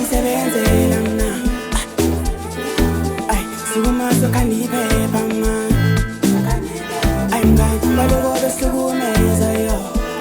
uyayisebenzela mna ay sikumaso kandiphepha ma ay ngani baloko besihlukumeza yo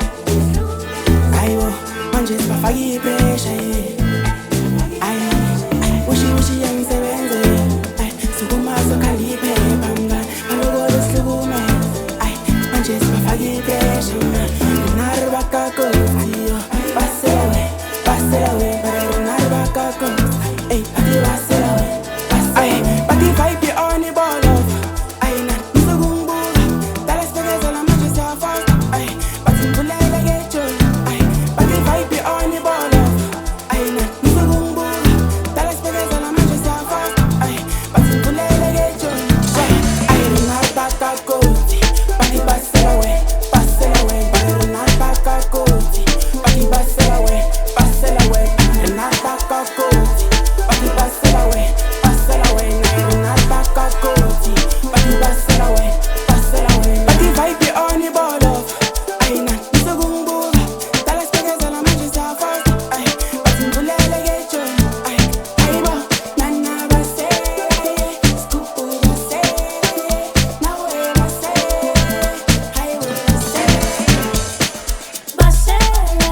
ayibo manje sibafaka ipressure ay ushi uyayisebenzela ay sikumaso kandiphepha mngani baloko besihlukumeza ay manje sibafaka ipressure naribakakosi yo Baselawe, pero naribakako ey, ati baselawe ay, bati vibe on the ball of ay, na nisugumbuka dala sibekeza la manje siyafasta ay, bati mbulele gejoy ay, bati vibe on the ball of ay, na nisugumbuka dala sibekeza la manje siyafasta ay, bati mbulele gejoy ay, naribakako bati baselawe pero naribakako bati baselawe and not back up cozy. But you pass it away, and not back up cozy. But you pass it away. But the vibe on the ball of I not miss a gumbo. Tell us because I'm just a fast. But in the leg, I know, Nana Basse, Scoop Basse, now I say, I will say, Basse.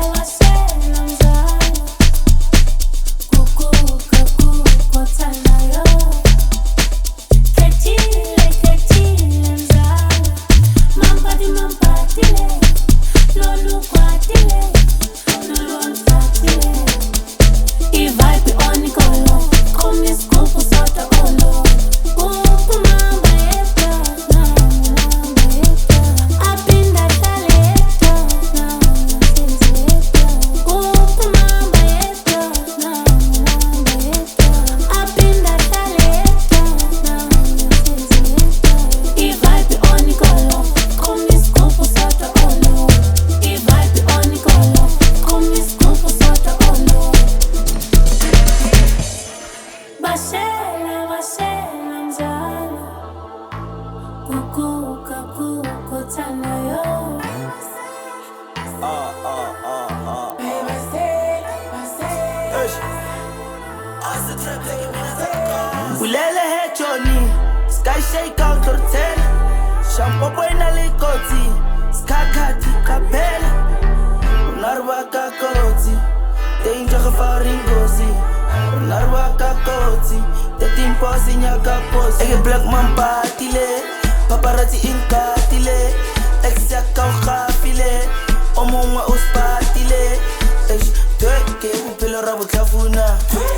Ulele he Johnny, sky shake out hotel. Shampoo buena le koti, skakati kapela. Narwaka koti, danger gevaringosi. Narwaka koti, the team posi nyaka posi. Ege black man patile, paparazzi in katile. Exia kau khafile, omonga uspatile. Tweke upelo rabo tlafuna.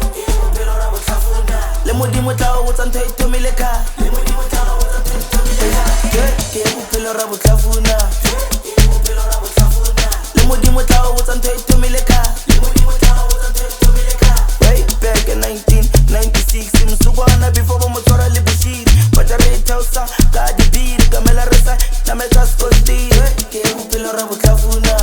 Le modimo tla o tsa ntho e thomeleka le modimo tla o tsa ntho e thomeleka ke upelo rabo tlafuna le modimo tla o tsa ntho e thomeleka le modimo tla o tsa ntho e thomeleka way back in 1996 msukwana before bo motsora le bushiri baja re tausa ka di beat kamela resa na meta skosti ke upelo rabo tlafuna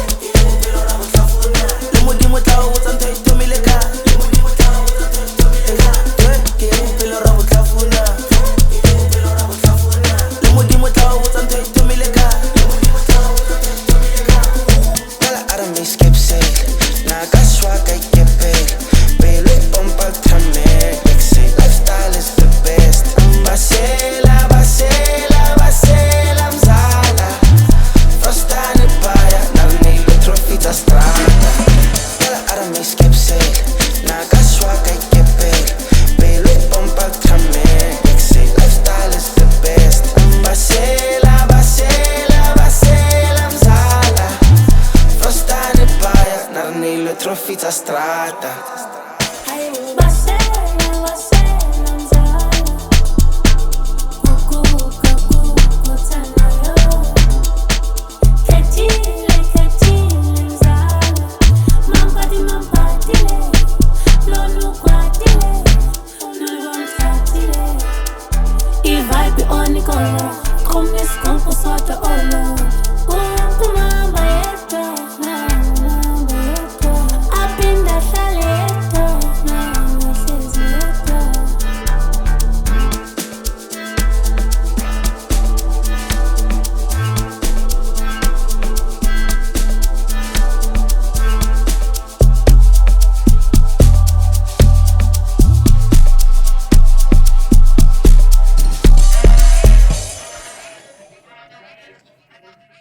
le modimo tla o tsa ntho e thomeleka le modimo tla o tsa ntho e thomeleka upelo rabo tlafuna le modimo tla o tsa ntho e thomeleka Tala arame skip sail na ka swaka ikepela pele pompa tramer exe lifestyle is the best basela mzala frostane paya narnilo trophy da strada Tala arame skip sail na ka swaka ikepela pele pompa tramer exe lifestyle is the best basela mzala frostane paya narnilo trophy da strada Kom eens, kom